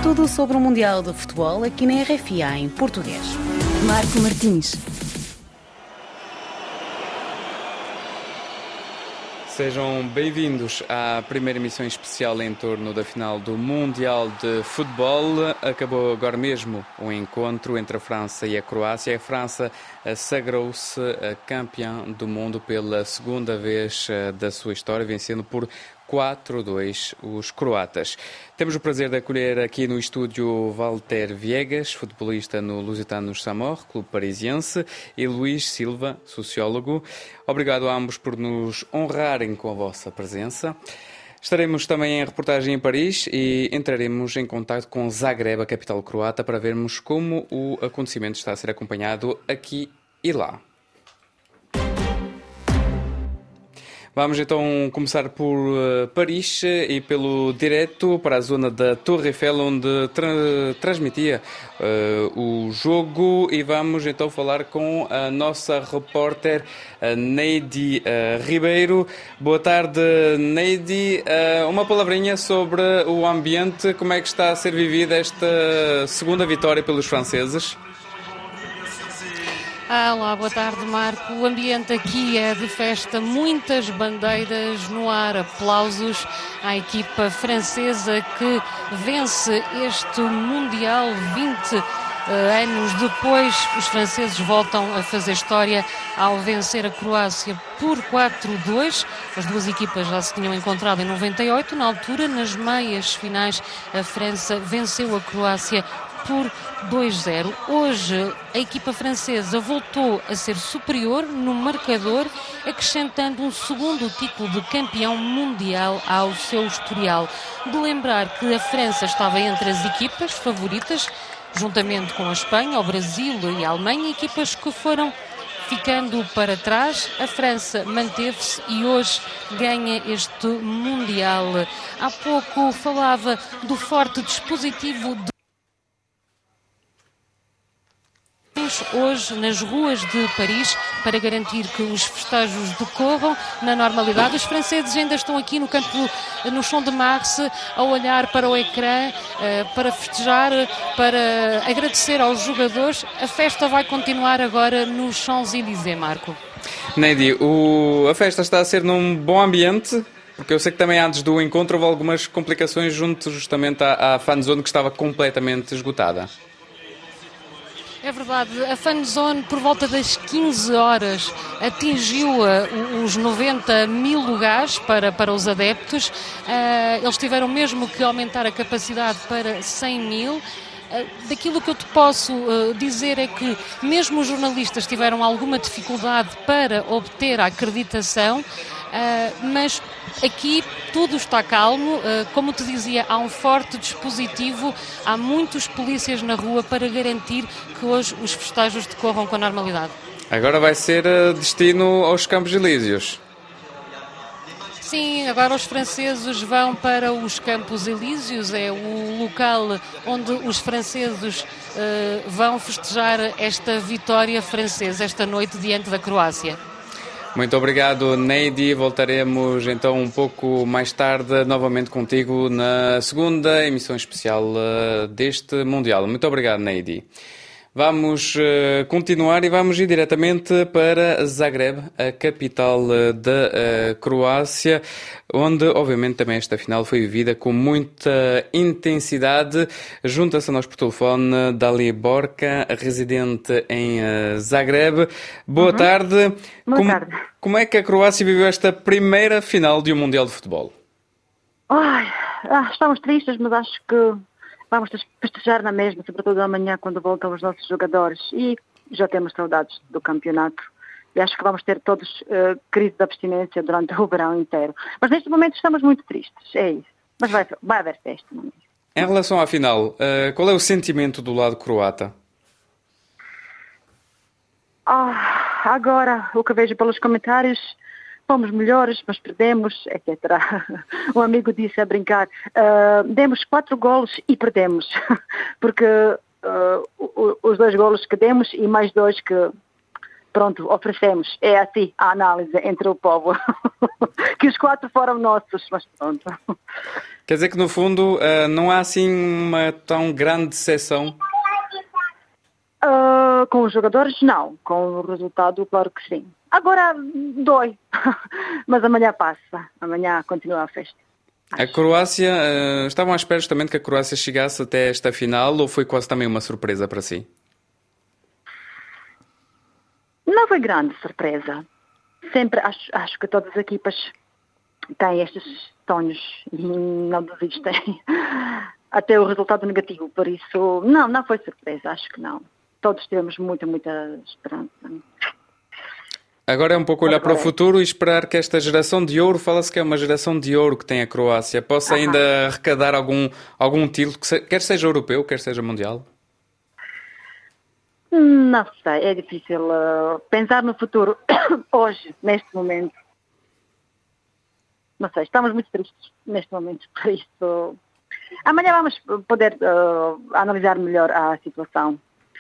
Tudo sobre o Mundial de Futebol aqui na RFA em português. Marco Martins. Sejam bem-vindos à primeira emissão especial em torno da final do Mundial de Futebol. Acabou agora mesmo o encontro entre a França e a Croácia. A França sagrou-se campeã do mundo pela segunda vez da sua história, vencendo por 4-2 os croatas. Temos o prazer de acolher aqui no estúdio Walter Viegas, futebolista no Lusitanos Samor, clube parisiense, e Luís Silva, sociólogo. Obrigado a ambos por nos honrarem com a vossa presença. Estaremos também em reportagem em Paris e entraremos em contato com Zagreb, a capital croata, para vermos como o acontecimento está a ser acompanhado aqui e lá. Vamos então começar por Paris e pelo direto para a zona da Torre Eiffel, onde transmitia o jogo, e vamos então falar com a nossa repórter Neidi Ribeiro. Boa tarde, Neidi. Uma palavrinha sobre o ambiente, como é que está a ser vivida esta segunda vitória pelos franceses? Olá, boa tarde, Marco. O ambiente aqui é de festa, muitas bandeiras no ar, aplausos à equipa francesa que vence este Mundial 20 anos depois. Os franceses voltam a fazer história ao vencer a Croácia por 4-2. As duas equipas já se tinham encontrado em 98. Na altura, nas meias finais, a França venceu a Croácia por 2-0. Hoje a equipa francesa voltou a ser superior no marcador, acrescentando um segundo título de campeão mundial ao seu historial. De lembrar que a França estava entre as equipas favoritas, juntamente com a Espanha, o Brasil e a Alemanha, equipas que foram ficando para trás. A França manteve-se e hoje ganha este Mundial. Há pouco falava do forte dispositivo de hoje nas ruas de Paris para garantir que os festejos decorram na normalidade. Os franceses ainda estão aqui no campo, no Champ de Mars, a olhar para o ecrã, para festejar, para agradecer aos jogadores. A festa vai continuar agora no Champs-Élysées, Marco. Neidi, a festa está a ser num bom ambiente? Porque eu sei que também antes do encontro houve algumas complicações junto justamente à fanzone, que estava completamente esgotada. É verdade, a fanzone por volta das 15 horas atingiu os 90 mil lugares para os adeptos. Eles tiveram mesmo que aumentar a capacidade para 100 mil. Daquilo que eu te posso dizer é que mesmo os jornalistas tiveram alguma dificuldade para obter a acreditação, mas aqui tudo está calmo. Como te dizia, há um forte dispositivo, há muitos polícias na rua para garantir que hoje os festejos decorram com normalidade. Agora vai ser destino aos Campos Elíseos. Sim, agora os franceses vão para os Campos Elíseos, é o local onde os franceses vão festejar esta vitória francesa esta noite diante da Croácia. Muito obrigado, Neidi. Voltaremos então um pouco mais tarde novamente contigo na segunda emissão especial deste Mundial. Muito obrigado, Neidi. Vamos continuar e vamos ir diretamente para Zagreb, a capital da Croácia, onde obviamente também esta final foi vivida com muita intensidade. Junta-se a nós por telefone Dali Borka, residente em Zagreb. Boa tarde. Boa tarde. Como é que a Croácia viveu esta primeira final de um Mundial de Futebol? Estamos tristes, mas acho que vamos festejar na mesma, sobretudo amanhã, quando voltam os nossos jogadores. E já temos saudades do campeonato. E acho que vamos ter todos crise de abstinência durante o verão inteiro. Mas neste momento estamos muito tristes, é isso. Mas vai haver festa. Não é? Em relação à final, qual é o sentimento do lado croata? Agora, o que vejo pelos comentários, fomos melhores, mas perdemos, etc. Um amigo disse a brincar, demos 4 golos e perdemos, porque os 2 golos que demos e mais 2 que pronto, oferecemos. É assim a análise entre o povo. Que os 4 foram nossos, mas pronto. Quer dizer que, no fundo, não há assim uma tão grande decepção? Com os jogadores, não. Com o resultado, claro que sim. Agora, dói. Mas amanhã passa. Amanhã continua a festa. A Croácia, estavam à espera justamente que a Croácia chegasse até esta final, ou foi quase também uma surpresa para si? Não foi grande surpresa. Sempre acho que todas as equipas têm estes sonhos e não desistem até o resultado negativo. Por isso, não foi surpresa, acho que não. Todos tivemos muita esperança. Agora é um pouco olhar para o futuro e esperar que esta geração de ouro, fala-se que é uma geração de ouro que tem a Croácia, possa ainda arrecadar algum título, quer seja europeu, quer seja mundial? Não sei, é difícil pensar no futuro hoje, neste momento. Não sei, estamos muito tristes neste momento, por isso. Amanhã vamos poder analisar melhor a situação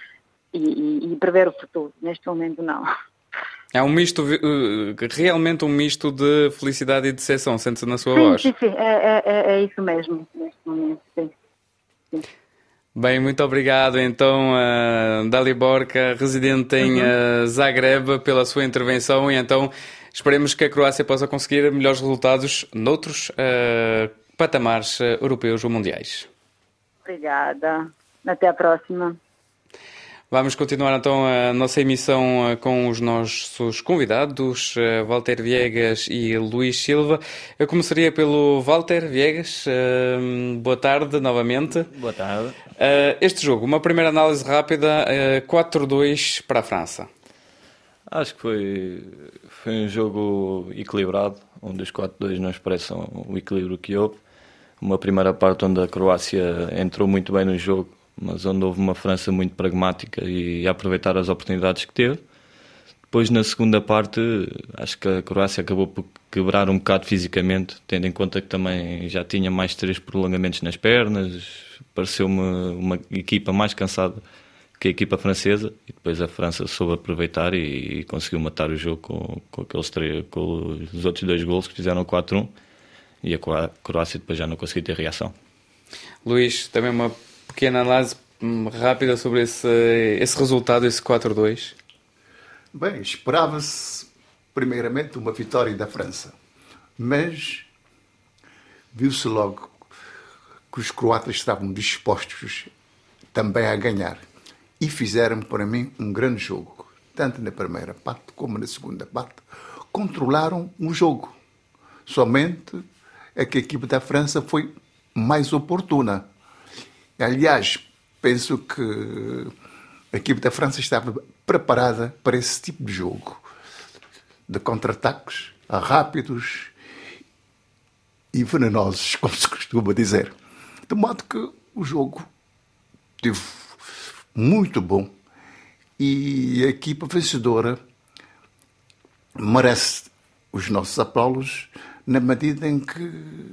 e prever o futuro. Neste momento, não. É um misto, realmente um misto de felicidade e decepção, sente-se na sua voz. Sim, é isso mesmo, neste momento, sim. Bem, muito obrigado então Dalibor, residente em Zagreb, pela sua intervenção, e então esperemos que a Croácia possa conseguir melhores resultados noutros patamares europeus ou mundiais. Obrigada. Até a próxima. Vamos continuar então a nossa emissão com os nossos convidados, Walter Viegas e Luís Silva. Eu começaria pelo Walter Viegas. Boa tarde novamente. Boa tarde. Este jogo, uma primeira análise rápida, 4-2 para a França. Acho que foi um jogo equilibrado, onde os 4-2 não expressam o equilíbrio que houve. Uma primeira parte onde a Croácia entrou muito bem no jogo, mas onde houve uma França muito pragmática e a aproveitar as oportunidades que teve. Depois, na segunda parte, acho que a Croácia acabou por quebrar um bocado fisicamente, tendo em conta que também já tinha mais 3 prolongamentos nas pernas. Pareceu-me uma equipa mais cansada que a equipa francesa, e depois a França soube aproveitar e conseguiu matar o jogo com os outros 2 golos que fizeram 4-1, e a Croácia depois já não conseguiu ter reação. Luís, também uma pequena análise rápida sobre esse resultado, esse 4-2. Bem, esperava-se primeiramente uma vitória da França, mas viu-se logo que os croatas estavam dispostos também a ganhar e fizeram para mim um grande jogo, tanto na primeira parte como na segunda parte. Controlaram o jogo, somente é que a equipe da França foi mais oportuna. Aliás, penso que a equipe da França estava preparada para esse tipo de jogo, de contra-ataques rápidos e venenosos, como se costuma dizer. De modo que o jogo esteve muito bom e a equipa vencedora merece os nossos aplausos, na medida em que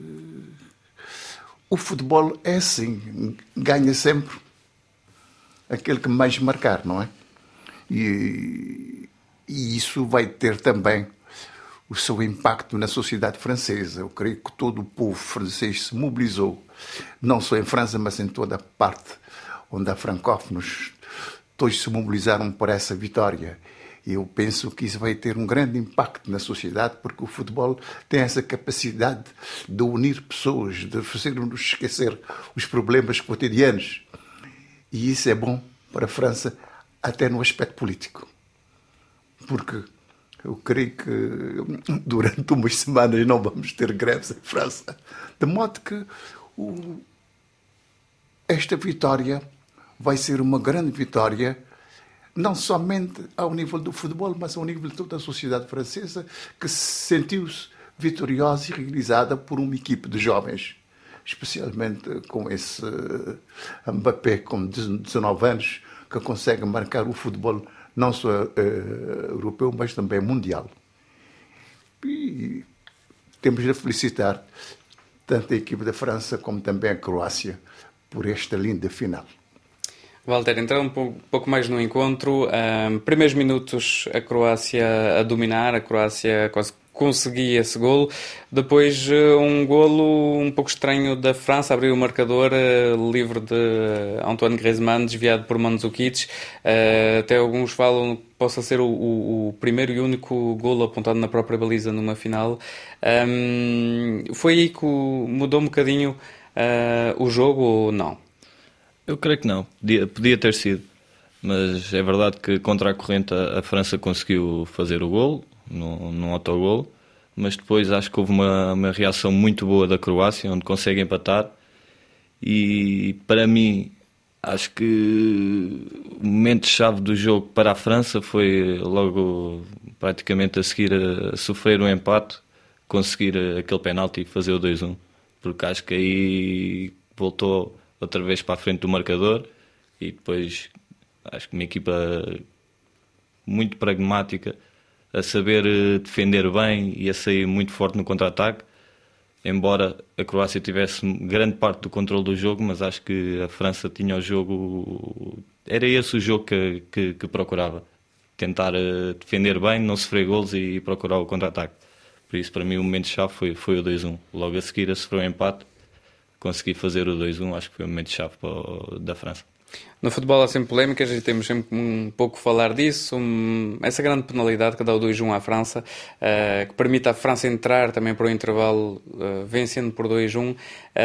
o futebol é assim, ganha sempre aquele que mais marcar, não é? E isso vai ter também o seu impacto na sociedade francesa. Eu creio que todo o povo francês se mobilizou, não só em França, mas em toda a parte onde há francófonos, todos se mobilizaram por essa vitória. E eu penso que isso vai ter um grande impacto na sociedade, porque o futebol tem essa capacidade de unir pessoas, de fazer-nos esquecer os problemas cotidianos. E isso é bom para a França, até no aspecto político. Porque eu creio que durante umas semanas não vamos ter greves em França. De modo que esta vitória vai ser uma grande vitória, não somente ao nível do futebol, mas ao nível de toda a sociedade francesa, que se sentiu-se vitoriosa e realizada por uma equipe de jovens, especialmente com esse Mbappé, com 19 anos, que consegue marcar o futebol não só europeu, mas também mundial. E temos de felicitar tanto a equipe da França como também a Croácia por esta linda final. Walter, entrando um pouco mais no encontro, primeiros minutos a Croácia a dominar, a Croácia quase conseguia esse golo, depois um golo um pouco estranho da França, abriu o marcador, livre de Antoine Griezmann, desviado por Mandzukic, até alguns falam que possa ser o primeiro e único golo apontado na própria baliza numa final. Foi aí que mudou um bocadinho o jogo ou não? Eu creio que não, podia ter sido, mas é verdade que contra a corrente a França conseguiu fazer o golo, num autogolo, mas depois acho que houve uma reação muito boa da Croácia, onde consegue empatar, e para mim acho que o momento-chave do jogo para a França foi logo praticamente a seguir a sofrer um empate, conseguir aquele penalti e fazer o 2-1, porque acho que aí voltou outra vez para a frente do marcador, e depois acho que uma equipa muito pragmática, a saber defender bem e a sair muito forte no contra-ataque, embora a Croácia tivesse grande parte do controle do jogo, mas acho que a França tinha o jogo, era esse o jogo que procurava, tentar defender bem, não sofrer golos e procurar o contra-ataque. Por isso, para mim, o momento-chave foi o 2-1. Logo a seguir a sofrer o empate, consegui fazer o 2-1, acho que foi o momento-chave da França. No futebol há sempre polémicas e temos sempre um pouco a falar disso. Essa grande penalidade que dá o 2-1 à França, que permite à França entrar também para o intervalo vencendo por 2-1,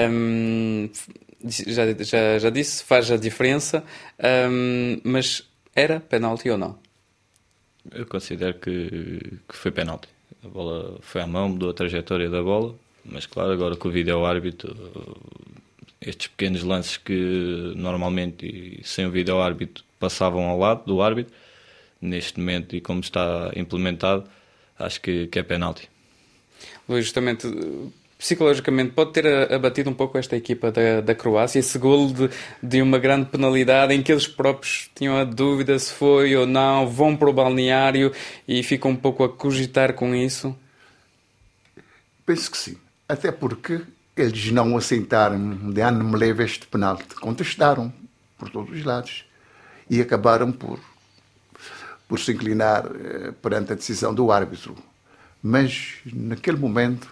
já disse, faz a diferença, mas era penalti ou não? Eu considero que foi penalti. A bola foi à mão, mudou a trajetória da bola, mas claro, agora com o vídeo-árbitro, estes pequenos lances que normalmente e sem o vídeo-árbitro passavam ao lado do árbitro, neste momento e como está implementado, acho que é penalti. Luís, justamente, psicologicamente pode ter abatido um pouco esta equipa da Croácia, esse golo de uma grande penalidade em que eles próprios tinham a dúvida se foi ou não, vão para o balneário e ficam um pouco a cogitar com isso? Penso que sim, até porque eles não aceitaram, não me leva este penalti, contestaram por todos os lados e acabaram por se inclinar perante a decisão do árbitro. Mas naquele momento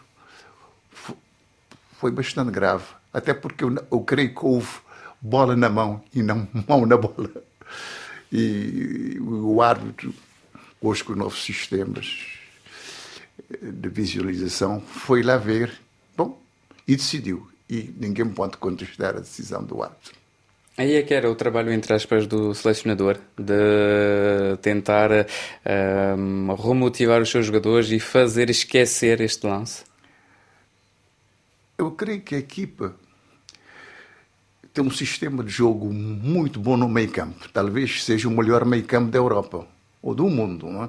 foi bastante grave, até porque eu creio que houve bola na mão e não mão na bola. E o árbitro, hoje com os novos sistemas de visualização, foi lá ver, e decidiu. E ninguém pode contestar a decisão do árbitro. Aí é que era o trabalho, entre aspas, do selecionador, de tentar remotivar os seus jogadores e fazer esquecer este lance? Eu creio que a equipa tem um sistema de jogo muito bom no meio-campo. Talvez seja o melhor meio-campo da Europa ou do mundo, não é?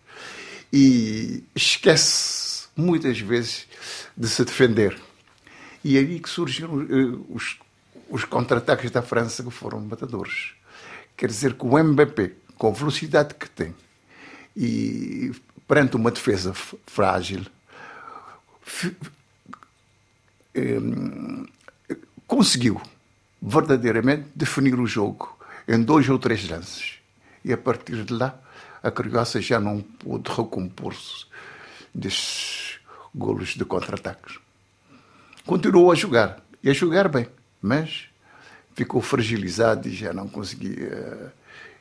E esquece muitas vezes de se defender. E é aí que surgiram os contra-ataques da França, que foram matadores. Quer dizer que o Mbappé, com a velocidade que tem, e perante uma defesa frágil, conseguiu verdadeiramente definir o jogo em 2 ou 3 lances. E a partir de lá, a Croácia já não pôde recompor-se desses golos de contra-ataques. Continuou a jogar, e a jogar bem, mas ficou fragilizado e já não conseguia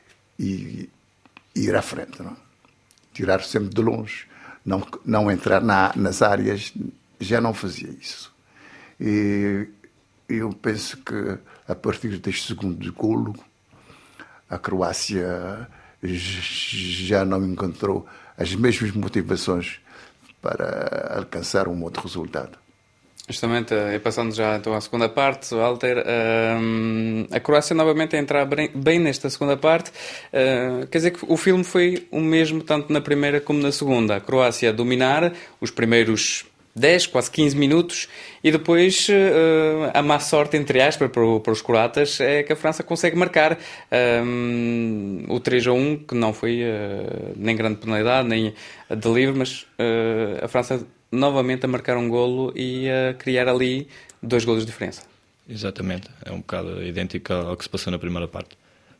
ir à frente. Não? Tirar sempre de longe, não entrar nas áreas, já não fazia isso. E eu penso que a partir deste segundo golo, a Croácia já não encontrou as mesmas motivações para alcançar um outro resultado. Justamente, e passando já então à segunda parte, Walter, a Croácia novamente a entrar bem nesta segunda parte, quer dizer que o filme foi o mesmo tanto na primeira como na segunda. A Croácia a dominar os primeiros 10, quase 15 minutos, e depois a má sorte, entre aspas, para os croatas, é que a França consegue marcar o 3-1, que não foi nem grande penalidade, nem de livre, mas a França novamente a marcar um golo e a criar ali 2 golos de diferença. Exatamente, é um bocado idêntico ao que se passou na primeira parte.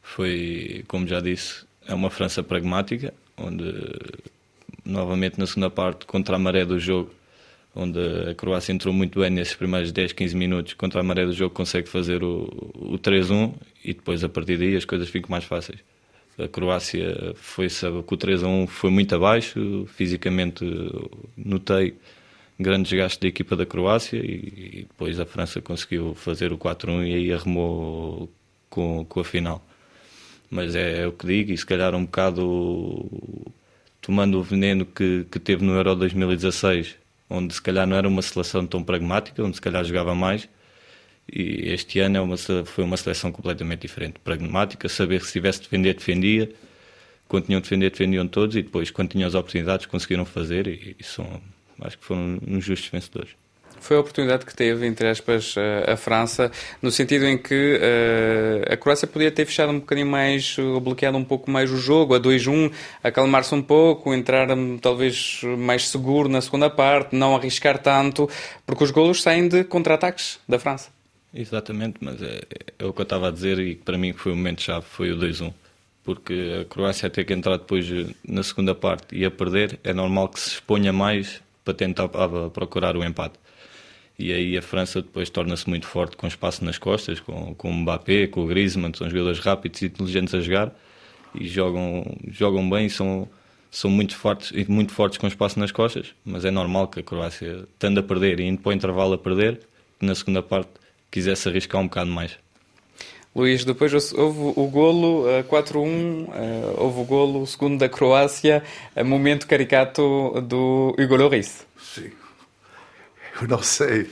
Foi, como já disse, é uma França pragmática, onde novamente na segunda parte, contra a maré do jogo, onde a Croácia entrou muito bem nesses primeiros 10, 15 minutos, contra a maré do jogo consegue fazer o 3-1 e depois a partir daí as coisas ficam mais fáceis. A Croácia sabe que o 3-1 foi muito abaixo, fisicamente notei grande desgaste da equipa da Croácia e depois a França conseguiu fazer o 4-1 e aí arrumou com a final. Mas é o que digo, e se calhar um bocado tomando o veneno que teve no Euro 2016, onde se calhar não era uma seleção tão pragmática, onde se calhar jogava mais, e este ano foi uma seleção completamente diferente, pragmática, saber que se tivesse de defender, defendia, quando tinham de defender, defendiam todos, e depois, quando tinham as oportunidades, conseguiram fazer, e acho que foram uns justos vencedores. Foi a oportunidade que teve, entre aspas, a França, no sentido em que a Croácia podia ter fechado um bocadinho mais, ou bloqueado um pouco mais o jogo, a 2-1, acalmar-se um pouco, entrar talvez mais seguro na segunda parte, não arriscar tanto, porque os golos saem de contra-ataques da França. Exatamente, mas é o que eu estava a dizer e para mim foi o momento-chave, foi o 2-1. Porque a Croácia ter que entrar depois na segunda parte e a perder, é normal que se exponha mais para tentar procurar o empate. E aí a França depois torna-se muito forte com espaço nas costas, com o Mbappé, com o Griezmann, são jogadores rápidos e inteligentes a jogar e jogam bem e são muito fortes com espaço nas costas, mas é normal que a Croácia, estando a perder e indo para o intervalo a perder, na segunda parte quisesse arriscar um bocado mais. Luís, depois houve o golo 4-1, houve o golo, o segundo da Croácia, momento caricato do Hugo Lloris. Sim. Eu não sei.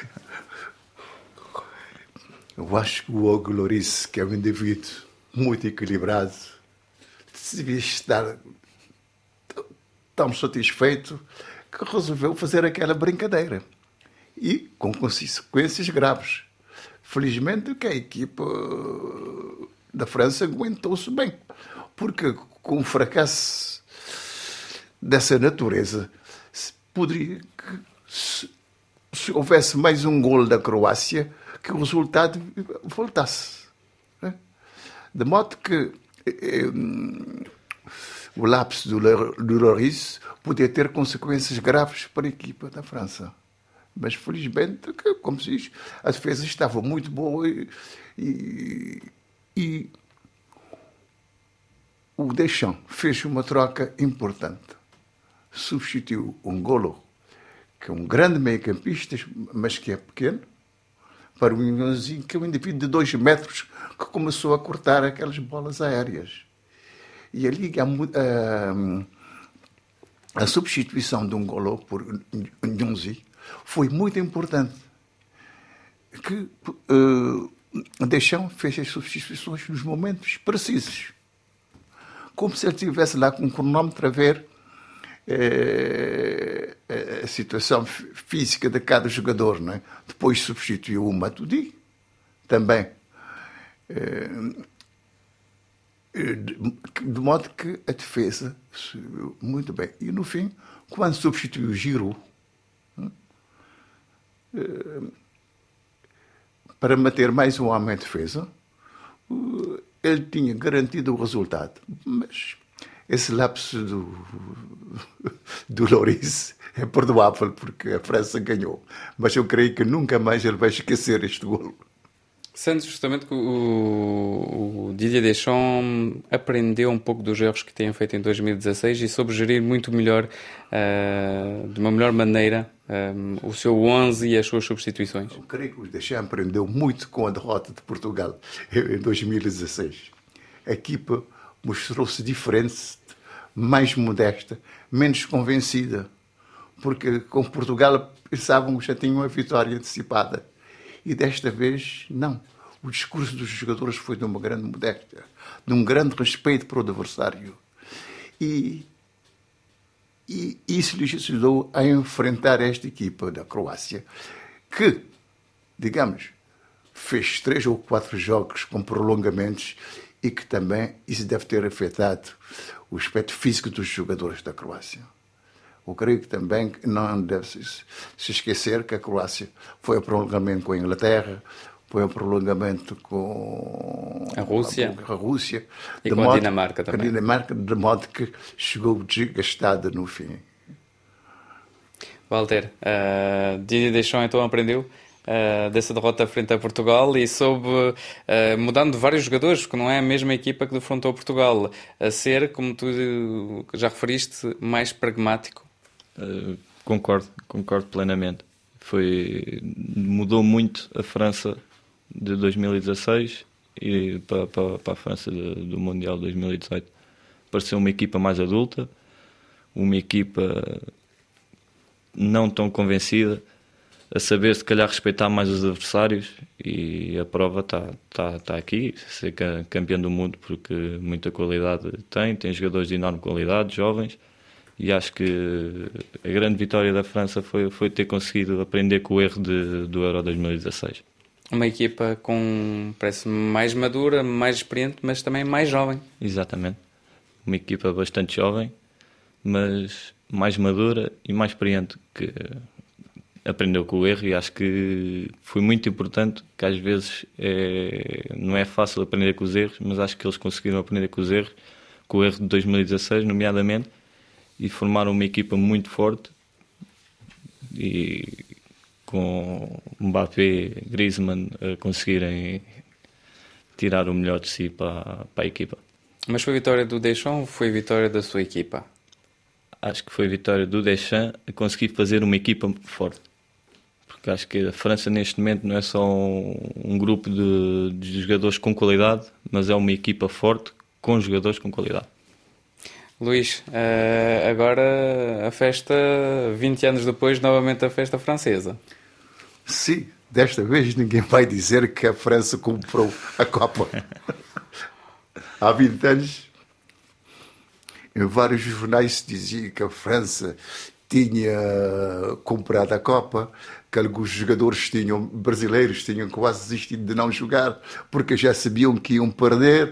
Eu acho que o Hugo Lloris, que é um indivíduo muito equilibrado, devia estar tão satisfeito que resolveu fazer aquela brincadeira. E com consequências graves. Felizmente que a equipa da França aguentou-se bem. Porque com um fracasso dessa natureza, poderia que se houvesse mais um golo da Croácia, que o resultado voltasse. De modo que o lapso do Lloris podia ter consequências graves para a equipa da França. Mas felizmente, como se diz, a defesa estava muito boa e o Deschamps fez uma troca importante. Substituiu um Golo, que é um grande meio-campista, mas que é pequeno, para um Inhãozinho, que é um indivíduo de 2 metros, que começou a cortar aquelas bolas aéreas. E ali a substituição de um Golo por Njonzi foi muito importante. Que Deschamps fez as substituições nos momentos precisos. Como se ele estivesse lá com um cronómetro a ver a situação física de cada jogador, não é? Depois substituiu o Matuidi também, de modo que a defesa subiu muito bem. E no fim, quando substituiu o Giroud, para manter mais um homem em defesa, ele tinha garantido o resultado. Mas esse lapso do Lloris é perdoável, porque a França ganhou. Mas eu creio que nunca mais ele vai esquecer este golo. Sendo justamente que o Didier Deschamps aprendeu um pouco dos erros que tinha feito em 2016 e soube gerir muito melhor, de uma melhor maneira, o seu 11 e as suas substituições. Eu creio que o Deschamps aprendeu muito com a derrota de Portugal em 2016. A equipa mostrou-se diferente, mais modesta, menos convencida, porque com Portugal pensavam que já tinham uma vitória antecipada. E desta vez, não. O discurso dos jogadores foi de uma grande modéstia, de um grande respeito para o adversário. E isso lhes ajudou a enfrentar esta equipa da Croácia, que, digamos, fez 3 ou 4 jogos com prolongamentos e que também isso deve ter afetado o aspecto físico dos jogadores da Croácia. Eu creio que também não deve se esquecer que a Croácia foi a prolongamento com a Inglaterra, foi um prolongamento com a Rússia e com a Dinamarca também. De modo que chegou desgastada no fim. Walter, Didier Deschamps então aprendeu dessa derrota frente a Portugal e soube, mudando vários jogadores, porque não é a mesma equipa que defrontou Portugal, a ser, como tu já referiste, mais pragmático. Concordo plenamente. Mudou muito a França de 2016 e para a França do Mundial de 2018. Pareceu uma equipa mais adulta, uma equipa não tão convencida, a saber se calhar respeitar mais os adversários, e a prova está aqui, ser campeão do mundo, porque muita qualidade tem jogadores de enorme qualidade, jovens, e acho que a grande vitória da França foi ter conseguido aprender com o erro do Euro 2016. Uma equipa parece mais madura, mais experiente, mas também mais jovem. Exatamente. Uma equipa bastante jovem, mas mais madura e mais experiente, que aprendeu com o erro, e acho que foi muito importante, que às vezes não é fácil aprender com os erros, mas acho que eles conseguiram aprender com os erros, com o erro de 2016, nomeadamente, e formaram uma equipa muito forte, e com Mbappé, Griezmann a conseguirem tirar o melhor de si para a equipa. Mas foi a vitória do Deschamps ou foi a vitória da sua equipa? Acho que foi a vitória do Deschamps a conseguir fazer uma equipa forte. Porque acho que a França neste momento não é só um grupo de jogadores com qualidade, mas é uma equipa forte com jogadores com qualidade. Luís, agora a festa, 20 anos depois, novamente a festa francesa. Sim, desta vez ninguém vai dizer que a França comprou a Copa. Há 20 anos, em vários jornais se dizia que a França tinha comprado a Copa, que alguns jogadores brasileiros tinham quase desistido de não jogar, porque já sabiam que iam perder,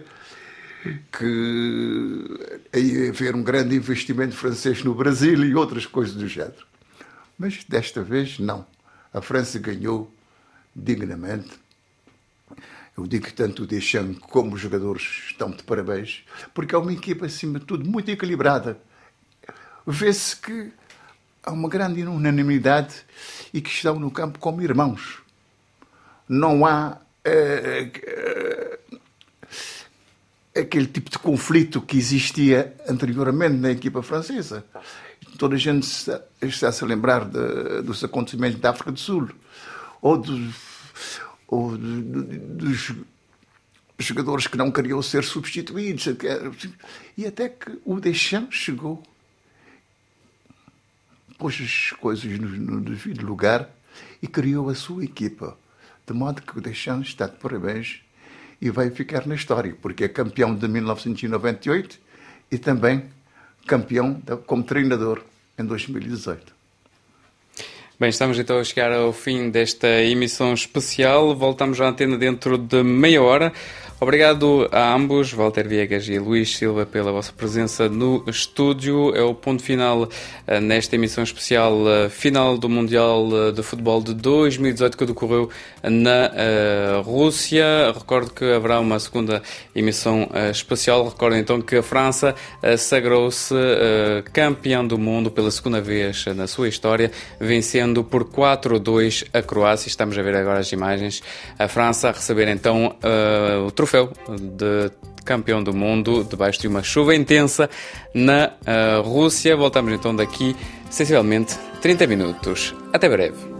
que ia haver um grande investimento francês no Brasil e outras coisas do género. Mas desta vez não. A França ganhou dignamente. Eu digo que tanto o Deschamps como os jogadores estão de parabéns, porque é uma equipa, acima de tudo, muito equilibrada. Vê-se que há uma grande unanimidade e que estão no campo como irmãos. Não há aquele tipo de conflito que existia anteriormente na equipa francesa. Toda a gente está-se a lembrar dos acontecimentos da África do Sul, ou dos jogadores que não queriam ser substituídos. E até que o Deschamps chegou, pôs as coisas no devido lugar e criou a sua equipa. De modo que o Deschamps está de parabéns e vai ficar na história, porque é campeão de 1998 e também campeão como treinador em 2018. Bem, estamos então a chegar ao fim desta emissão especial. Voltamos à antena dentro de meia hora. Obrigado a ambos, Walter Viegas e Luís Silva, pela vossa presença no estúdio. É o ponto final nesta emissão especial, final do Mundial de Futebol de 2018, que decorreu na Rússia. Recordo que haverá uma segunda emissão especial. Recordo então que a França sagrou-se campeão do mundo pela segunda vez na sua história, vencendo por 4-2 a Croácia. Estamos a ver agora as imagens. A França a receber então o troféu de campeão do mundo debaixo de uma chuva intensa na Rússia. Voltamos então daqui sensivelmente 30 minutos. Até breve.